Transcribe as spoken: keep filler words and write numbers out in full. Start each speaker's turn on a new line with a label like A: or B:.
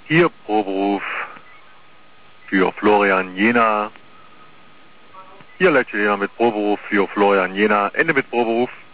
A: Hier Proberuf für Florian Jena. Hier Lecce Jena mit Proberuf für Florian Jena. Ende mit Proberuf.